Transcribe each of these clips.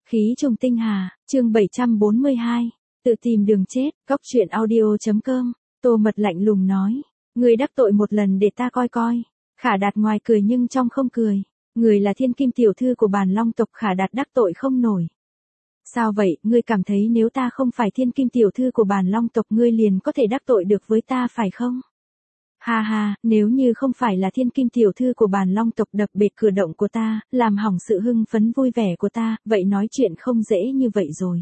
Khí trùng tinh hà, chương 742, tự tìm đường chết, góc truyện audio.com, Tô Mật lạnh lùng nói, người đắc tội một lần để ta coi coi. Khả Đạt ngoài cười nhưng trong không cười, người là thiên kim tiểu thư của Bàn Long tộc, Khả Đạt đắc tội không nổi. Sao vậy, ngươi cảm thấy nếu ta không phải thiên kim tiểu thư của Bàn Long tộc ngươi liền có thể đắc tội được với ta phải không? Ha ha, nếu như không phải là thiên kim tiểu thư của Bàn Long tộc đập bệt cửa động của ta, làm hỏng sự hưng phấn vui vẻ của ta, vậy nói chuyện không dễ như vậy rồi.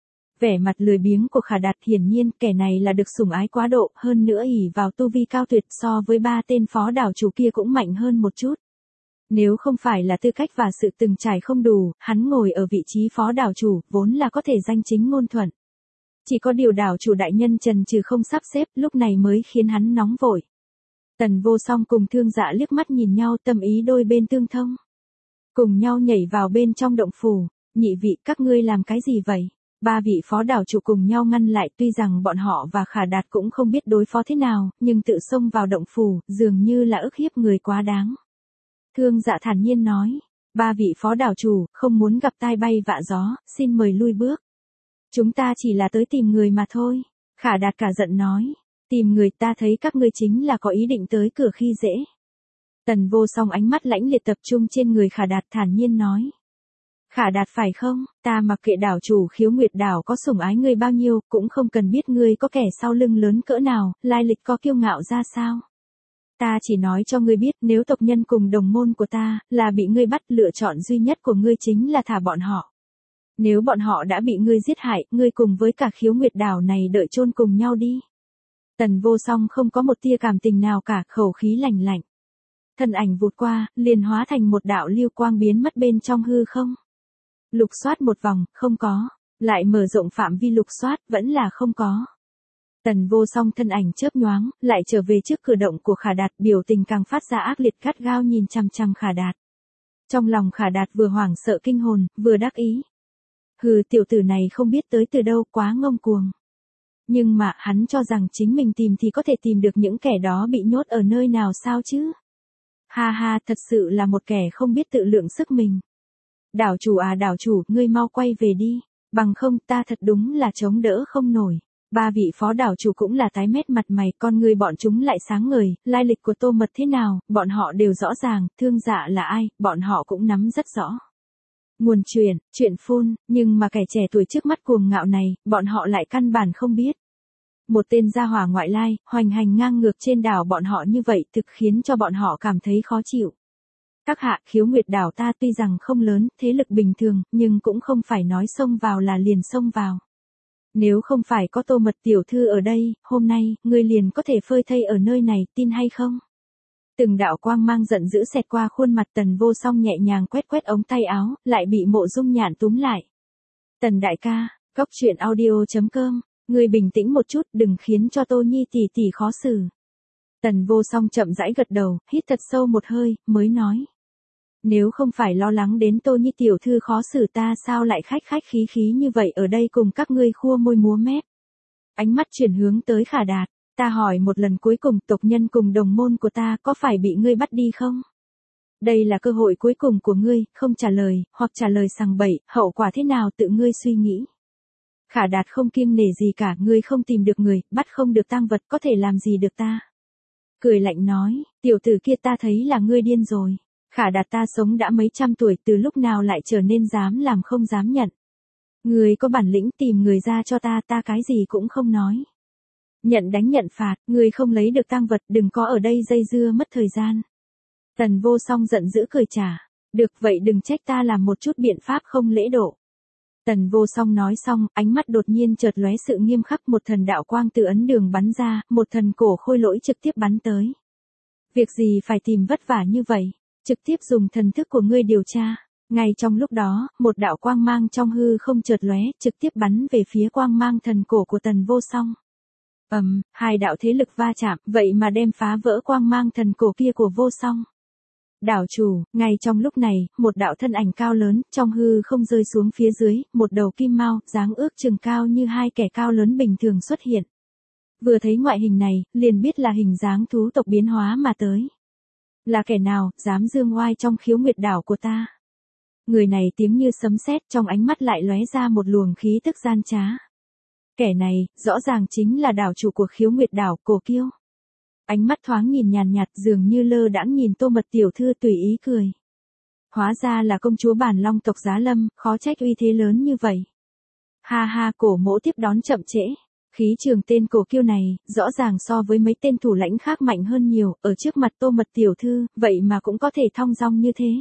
Vẻ mặt lười biếng của Khả Đạt, hiển nhiên kẻ này là được sủng ái quá độ, hơn nữa ỷ vào tu vi cao tuyệt, so với ba tên phó đảo chủ kia cũng mạnh hơn một chút. Nếu không phải là tư cách và sự từng trải không đủ, hắn ngồi ở vị trí phó đảo chủ, vốn là có thể danh chính ngôn thuận. Chỉ có điều đảo chủ đại nhân trần trừ không sắp xếp, lúc này mới khiến hắn nóng vội. Tần Vô Song cùng Thương Dạ liếc mắt nhìn nhau, tâm ý đôi bên tương thông. Cùng nhau nhảy vào bên trong động phủ. Nhị vị, các ngươi làm cái gì vậy? Ba vị phó đảo chủ cùng nhau ngăn lại, tuy rằng bọn họ và Khả Đạt cũng không biết đối phó thế nào, nhưng tự xông vào động phủ, dường như là ức hiếp người quá đáng. Thương Dạ thản nhiên nói, ba vị phó đảo chủ, không muốn gặp tai bay vạ gió, xin mời lui bước. Chúng ta chỉ là tới tìm người mà thôi. Khả Đạt cả giận nói, tìm người, ta thấy các ngươi chính là có ý định tới cửa khi dễ. Tần Vô Song ánh mắt lãnh liệt tập trung trên người Khả Đạt, thản nhiên nói. Khả Đạt phải không, ta mặc kệ đảo chủ Khiếu Nguyệt đảo có sủng ái ngươi bao nhiêu, cũng không cần biết ngươi có kẻ sau lưng lớn cỡ nào, lai lịch có kiêu ngạo ra sao. Ta chỉ nói cho ngươi biết, nếu tộc nhân cùng đồng môn của ta, là bị ngươi bắt, lựa chọn duy nhất của ngươi chính là thả bọn họ. Nếu bọn họ đã bị ngươi giết hại, ngươi cùng với cả Khiếu Nguyệt đảo này đợi chôn cùng nhau đi. Tần Vô Song không có một tia cảm tình nào cả, khẩu khí lạnh lạnh. Thân ảnh vụt qua, liền hóa thành một đạo lưu quang biến mất bên trong hư không. Lục soát một vòng, không có. Lại mở rộng phạm vi lục soát, vẫn là không có. Tần Vô Song thân ảnh chớp nhoáng, lại trở về trước cửa động của Khả Đạt, biểu tình càng phát ra ác liệt, gắt gao nhìn chằm chằm Khả Đạt. Trong lòng Khả Đạt vừa hoảng sợ kinh hồn, vừa đắc ý. Hừ, tiểu tử này không biết tới từ đâu, quá ngông cuồng. Nhưng mà, hắn cho rằng chính mình tìm thì có thể tìm được những kẻ đó bị nhốt ở nơi nào sao chứ? Ha ha, thật sự là một kẻ không biết tự lượng sức mình. Đảo chủ à đảo chủ, ngươi mau quay về đi, bằng không ta thật đúng là chống đỡ không nổi. Ba vị phó đảo chủ cũng là tái mét mặt mày, con người bọn chúng lại sáng ngời, lai lịch của Tô Mật thế nào, bọn họ đều rõ ràng, Thương Dạ là ai, bọn họ cũng nắm rất rõ. Nguồn chuyện phun, nhưng mà kẻ trẻ tuổi trước mắt cuồng ngạo này, bọn họ lại căn bản không biết. Một tên gia hỏa ngoại lai, hoành hành ngang ngược trên đảo bọn họ như vậy, thực khiến cho bọn họ cảm thấy khó chịu. Các hạ, Khiếu Nguyệt đảo ta tuy rằng không lớn, thế lực bình thường, nhưng cũng không phải nói xông vào là liền xông vào. Nếu không phải có Tô Mật tiểu thư ở đây, hôm nay, ngươi liền có thể phơi thây ở nơi này, tin hay không? Từng đạo quang mang giận dữ xẹt qua khuôn mặt Tần Vô Song, nhẹ nhàng quét quét ống tay áo, lại bị Mộ Dung Nhạn túm lại. Tần đại ca, góc truyện audio.com, ngươi bình tĩnh một chút, đừng khiến cho Tô Nhi tỷ tỷ khó xử. Tần Vô Song chậm rãi gật đầu, hít thật sâu một hơi, mới nói. Nếu không phải lo lắng đến Tô Nhi tiểu thư khó xử, ta sao lại khách khí như vậy ở đây cùng các ngươi khua môi múa mép. Ánh mắt chuyển hướng tới Khả Đạt, ta hỏi một lần cuối cùng, tộc nhân cùng đồng môn của ta có phải bị ngươi bắt đi không? Đây là cơ hội cuối cùng của ngươi, không trả lời, hoặc trả lời sằng bậy, hậu quả thế nào tự ngươi suy nghĩ. Khả Đạt không kiêng nể gì cả, ngươi không tìm được người, bắt không được tang vật, có thể làm gì được ta? Cười lạnh nói, tiểu tử kia, ta thấy là ngươi điên rồi. Khả Đạt, ta sống đã mấy trăm tuổi, từ lúc nào lại trở nên dám làm không dám nhận. Ngươi có bản lĩnh tìm người ra cho ta, ta cái gì cũng không nói. Nhận đánh nhận phạt, ngươi không lấy được tang vật, đừng có ở đây dây dưa mất thời gian. Tần Vô Song giận dữ cười trả, được vậy đừng trách ta làm một chút biện pháp không lễ độ. Tần Vô Song nói xong, ánh mắt đột nhiên chợt lóe sự nghiêm khắc, một thần đạo quang từ ấn đường bắn ra, một thần cổ khôi lỗi trực tiếp bắn tới. Việc gì phải tìm vất vả như vậy, trực tiếp dùng thần thức của ngươi điều tra. Ngay trong lúc đó, một đạo quang mang trong hư không chợt lóe, trực tiếp bắn về phía quang mang thần cổ của Tần Vô Song. Hai đạo thế lực va chạm, vậy mà đem phá vỡ quang mang thần cổ kia của Vô Song. Đảo chủ, ngay trong lúc này, một đạo thân ảnh cao lớn, trong hư không rơi xuống phía dưới, một đầu kim mao, dáng ước chừng cao như hai kẻ cao lớn bình thường xuất hiện. Vừa thấy ngoại hình này, liền biết là hình dáng thú tộc biến hóa mà tới. Là kẻ nào, dám dương oai trong Khiếu Nguyệt đảo của ta? Người này tiếng như sấm sét, trong ánh mắt lại lóe ra một luồng khí tức gian trá. Kẻ này, rõ ràng chính là đảo chủ của Khiếu Nguyệt đảo, Cổ Kiêu. Ánh mắt thoáng nhìn nhàn nhạt, dường như lơ đãng nhìn Tô Mật tiểu thư tùy ý cười. Hóa ra là công chúa Bản Long tộc Giá Lâm, khó trách uy thế lớn như vậy. Ha ha, Cổ mỗ tiếp đón chậm trễ. Khí trường tên Cổ Kiêu này, rõ ràng so với mấy tên thủ lãnh khác mạnh hơn nhiều, ở trước mặt Tô Mật tiểu thư, vậy mà cũng có thể thong dong như thế.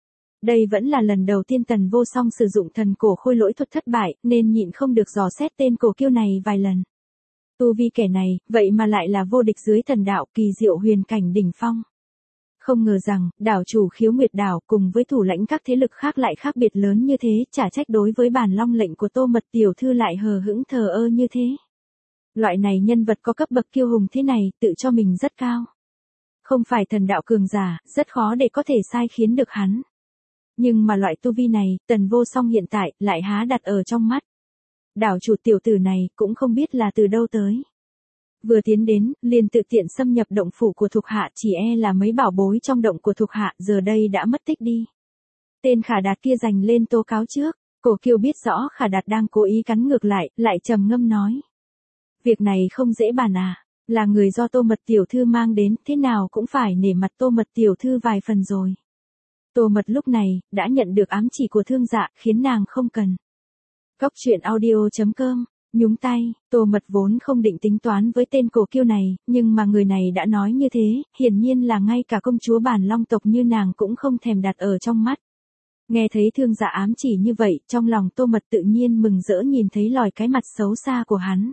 Đây vẫn là lần đầu tiên Tần Vô Song sử dụng thần cổ khôi lỗi thuật thất bại, nên nhịn không được dò xét tên Cổ Kiêu này vài lần. Tu vi kẻ này, vậy mà lại là vô địch dưới thần đạo, kỳ diệu huyền cảnh đỉnh phong. Không ngờ rằng, đảo chủ Khiếu Nguyệt đảo cùng với thủ lãnh các thế lực khác lại khác biệt lớn như thế, chả trách đối với Bản Long lệnh của Tô Mật tiểu thư lại hờ hững thờ ơ như thế. Loại này nhân vật có cấp bậc kiêu hùng thế này, tự cho mình rất cao. Không phải thần đạo cường giả, rất khó để có thể sai khiến được hắn. Nhưng mà loại tu vi này, Tần Vô Song hiện tại, lại há đặt ở trong mắt. Đảo chủ tiểu tử này, cũng không biết là từ đâu tới. Vừa tiến đến, liền tự tiện xâm nhập động phủ của thuộc hạ, chỉ e là mấy bảo bối trong động của thuộc hạ, giờ đây đã mất tích đi. Tên Khả Đạt kia giành lên tố cáo trước, Cổ Kiêu biết rõ Khả Đạt đang cố ý cắn ngược lại trầm ngâm nói. Việc này không dễ bàn à, là người do Tô Mật tiểu thư mang đến, thế nào cũng phải nể mặt Tô Mật tiểu thư vài phần rồi. Tô Mật lúc này, đã nhận được ám chỉ của thương dạ, khiến nàng không cần. Cóc truyện audio.com, nhúng tay, Tô Mật vốn không định tính toán với tên Cổ Kiêu này, nhưng mà người này đã nói như thế, hiển nhiên là ngay cả công chúa Bản Long tộc như nàng cũng không thèm đặt ở trong mắt. Nghe thấy thương dạ ám chỉ như vậy, trong lòng Tô Mật tự nhiên mừng rỡ nhìn thấy lòi cái mặt xấu xa của hắn.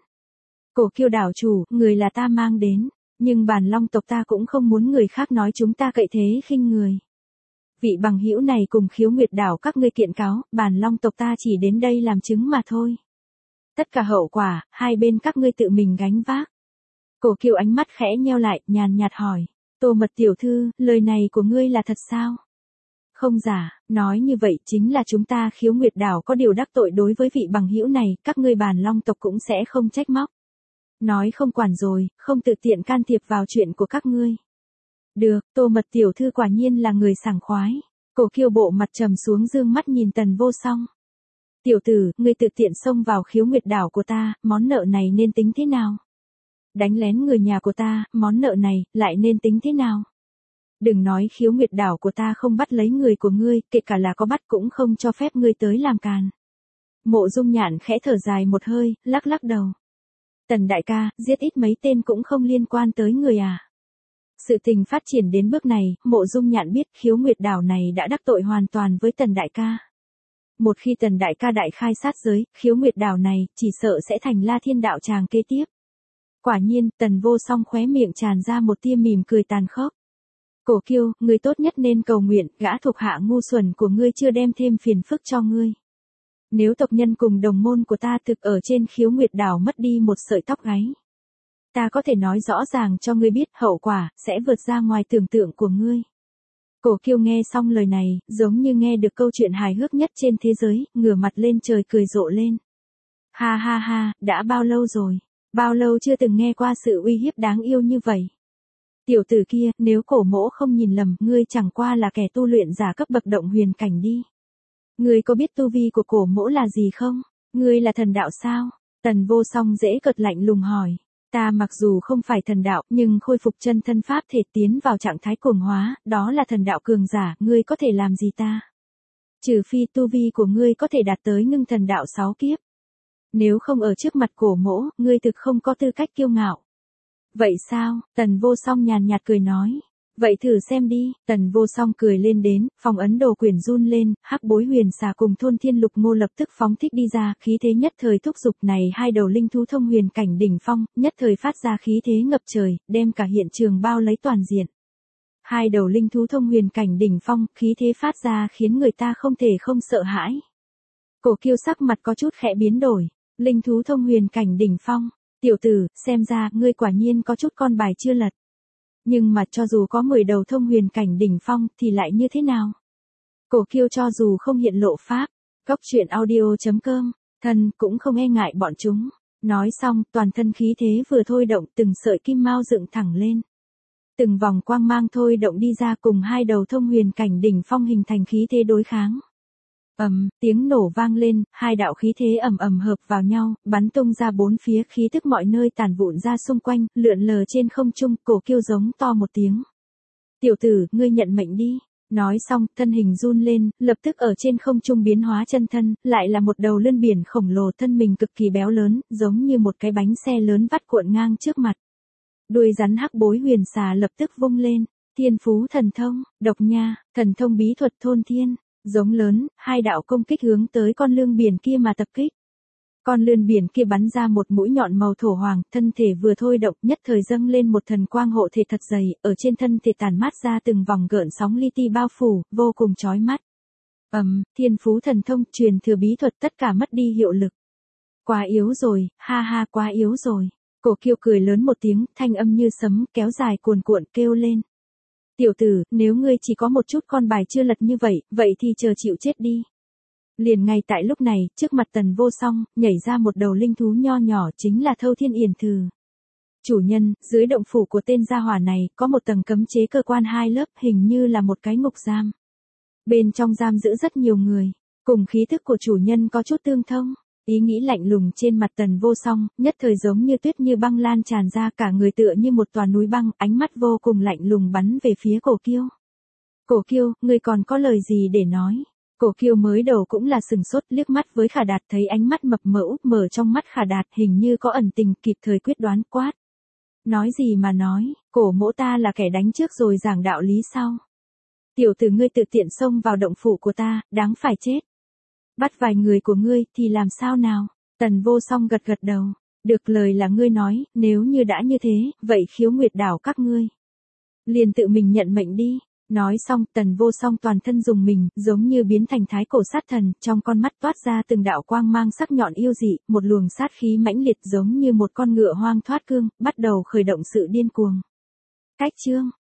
Cổ Kiêu đảo chủ, người là ta mang đến, nhưng Bản Long tộc ta cũng không muốn người khác nói chúng ta cậy thế khinh người. Vị bằng hữu này cùng Khiếu Nguyệt đảo các ngươi kiện cáo, Bản Long tộc ta chỉ đến đây làm chứng mà thôi. Tất cả hậu quả, hai bên các ngươi tự mình gánh vác. Cổ Kiêu ánh mắt khẽ nheo lại, nhàn nhạt hỏi. Tô Mật tiểu thư, lời này của ngươi là thật sao? Không giả, nói như vậy chính là chúng ta Khiếu Nguyệt đảo có điều đắc tội đối với vị bằng hữu này, các ngươi Bản Long tộc cũng sẽ không trách móc. Nói không quản rồi, không tự tiện can thiệp vào chuyện của các ngươi. Được, Tô Mật tiểu thư quả nhiên là người sảng khoái. Cổ Kiêu bộ mặt trầm xuống dương mắt nhìn Tần Vô Song. Tiểu tử, ngươi tự tiện xông vào Khiếu Nguyệt đảo của ta, món nợ này nên tính thế nào? Đánh lén người nhà của ta, món nợ này, lại nên tính thế nào? Đừng nói Khiếu Nguyệt đảo của ta không bắt lấy người của ngươi, kể cả là có bắt cũng không cho phép ngươi tới làm càn. Mộ Dung Nhạn khẽ thở dài một hơi, lắc lắc đầu. Tần đại ca, giết ít mấy tên cũng không liên quan tới người à? Sự tình phát triển đến bước này, Mộ Dung Nhạn biết Khiếu Nguyệt đảo này đã đắc tội hoàn toàn với Tần đại ca. Một khi Tần đại ca đại khai sát giới, Khiếu Nguyệt đảo này, chỉ sợ sẽ thành La Thiên đạo tràng kế tiếp. Quả nhiên, Tần Vô Song khóe miệng tràn ra một tia mỉm cười tàn khốc. Cổ Kiêu, ngươi tốt nhất nên cầu nguyện, gã thuộc hạ ngu xuẩn của ngươi chưa đem thêm phiền phức cho ngươi. Nếu tộc nhân cùng đồng môn của ta thực ở trên Khiếu Nguyệt đảo mất đi một sợi tóc gáy, ta có thể nói rõ ràng cho ngươi biết hậu quả sẽ vượt ra ngoài tưởng tượng của ngươi. Cổ Kiêu nghe xong lời này, giống như nghe được câu chuyện hài hước nhất trên thế giới, ngửa mặt lên trời cười rộ lên. Ha ha ha, đã bao lâu rồi? Bao lâu chưa từng nghe qua sự uy hiếp đáng yêu như vậy? Tiểu tử kia, nếu cổ mỗ không nhìn lầm, ngươi chẳng qua là kẻ tu luyện giả cấp bậc động huyền cảnh đi. Ngươi có biết tu vi của cổ mỗ là gì không? Ngươi là thần đạo sao? Tần Vô Song dễ cợt lạnh lùng hỏi. Ta mặc dù không phải thần đạo, nhưng khôi phục chân thân pháp thể tiến vào trạng thái cuồng hóa, đó là thần đạo cường giả, ngươi có thể làm gì ta? Trừ phi tu vi của ngươi có thể đạt tới ngưng thần đạo 6 kiếp. Nếu không ở trước mặt cổ mỗ, ngươi thực không có tư cách kiêu ngạo. Vậy sao? Tần Vô Song nhàn nhạt cười nói. Vậy thử xem đi, Tần Vô Song cười lên đến, phong ấn đồ quyển run lên, hắc bối huyền xà cùng thôn thiên lục ngô lập tức phóng thích đi ra, khí thế nhất thời thúc dục này hai đầu linh thú thông huyền cảnh đỉnh phong, nhất thời phát ra khí thế ngập trời, đem cả hiện trường bao lấy toàn diện. Hai đầu linh thú thông huyền cảnh đỉnh phong, khí thế phát ra khiến người ta không thể không sợ hãi. Cổ Kiêu sắc mặt có chút khẽ biến đổi, linh thú thông huyền cảnh đỉnh phong, tiểu tử, xem ra, ngươi quả nhiên có chút con bài chưa lật. Nhưng mà cho dù có 10 đầu thông huyền cảnh đỉnh phong thì lại như thế nào? Cổ Kiêu cho dù không hiện lộ pháp, cóc truyện audio.com, thân cũng không e ngại bọn chúng. Nói xong, toàn thân khí thế vừa thôi động, từng sợi kim mao dựng thẳng lên. Từng vòng quang mang thôi động đi ra cùng hai đầu thông huyền cảnh đỉnh phong hình thành khí thế đối kháng. Tiếng nổ vang lên, hai đạo khí thế ầm ầm hợp vào nhau, bắn tung ra bốn phía, khí tức mọi nơi tàn vụn ra xung quanh, lượn lờ trên không trung, Cổ Kiêu giống to một tiếng. Tiểu tử, ngươi nhận mệnh đi. Nói xong, thân hình run lên, lập tức ở trên không trung biến hóa chân thân, lại là một đầu lươn biển khổng lồ, thân mình cực kỳ béo lớn, giống như một cái bánh xe lớn vắt cuộn ngang trước mặt. Đuôi rắn hắc bối huyền xà lập tức vung lên, thiên phú thần thông, độc nha, thần thông bí thuật thôn thiên, giống lớn, hai đạo công kích hướng tới con lươn biển kia mà tập kích. Con lươn biển kia bắn ra một mũi nhọn màu thổ hoàng, thân thể vừa thôi động nhất thời dâng lên một thần quang hộ thể thật dày, ở trên thân thể tản mát ra từng vòng gợn sóng li ti bao phủ, vô cùng chói mắt. Thiên phú thần thông, truyền thừa bí thuật tất cả mất đi hiệu lực. Quá yếu rồi, ha ha quá yếu rồi. Cổ Kiêu cười lớn một tiếng, thanh âm như sấm, kéo dài cuồn cuộn kêu lên. Tiểu tử, nếu ngươi chỉ có một chút con bài chưa lật như vậy, vậy thì chờ chịu chết đi. Liền ngay tại lúc này, trước mặt Tần Vô Song, nhảy ra một đầu linh thú nho nhỏ, chính là Thâu Thiên Yển Thừ. Chủ nhân, dưới động phủ của tên gia hỏa này, có một tầng cấm chế cơ quan hai lớp, hình như là một cái ngục giam. Bên trong giam giữ rất nhiều người, cùng khí thức của chủ nhân có chút tương thông. Ý nghĩ lạnh lùng trên mặt Tần Vô Song, nhất thời giống như tuyết như băng lan tràn ra, cả người tựa như một tòa núi băng, ánh mắt vô cùng lạnh lùng bắn về phía Cổ Kiêu. Cổ Kiêu, ngươi còn có lời gì để nói? Cổ Kiêu mới đầu cũng là sừng sốt, liếc mắt với Khả Đạt, thấy ánh mắt mập mờ úp mở trong mắt Khả Đạt, hình như có ẩn tình, kịp thời quyết đoán, quát. Nói gì mà nói, Cổ mỗ ta là kẻ đánh trước rồi giảng đạo lý sau. Tiểu tử ngươi tự tiện xông vào động phủ của ta, đáng phải chết. Bắt vài người của ngươi thì làm sao nào? Tần Vô Song gật gật đầu. Được, lời là ngươi nói, nếu như đã như thế, vậy Khiếu Nguyệt đảo các ngươi liền tự mình nhận mệnh đi. Nói xong, Tần Vô Song toàn thân dùng mình, giống như biến thành thái cổ sát thần, trong con mắt toát ra từng đạo quang mang sắc nhọn yêu dị, một luồng sát khí mãnh liệt giống như một con ngựa hoang thoát cương, bắt đầu khởi động sự điên cuồng. Cách chương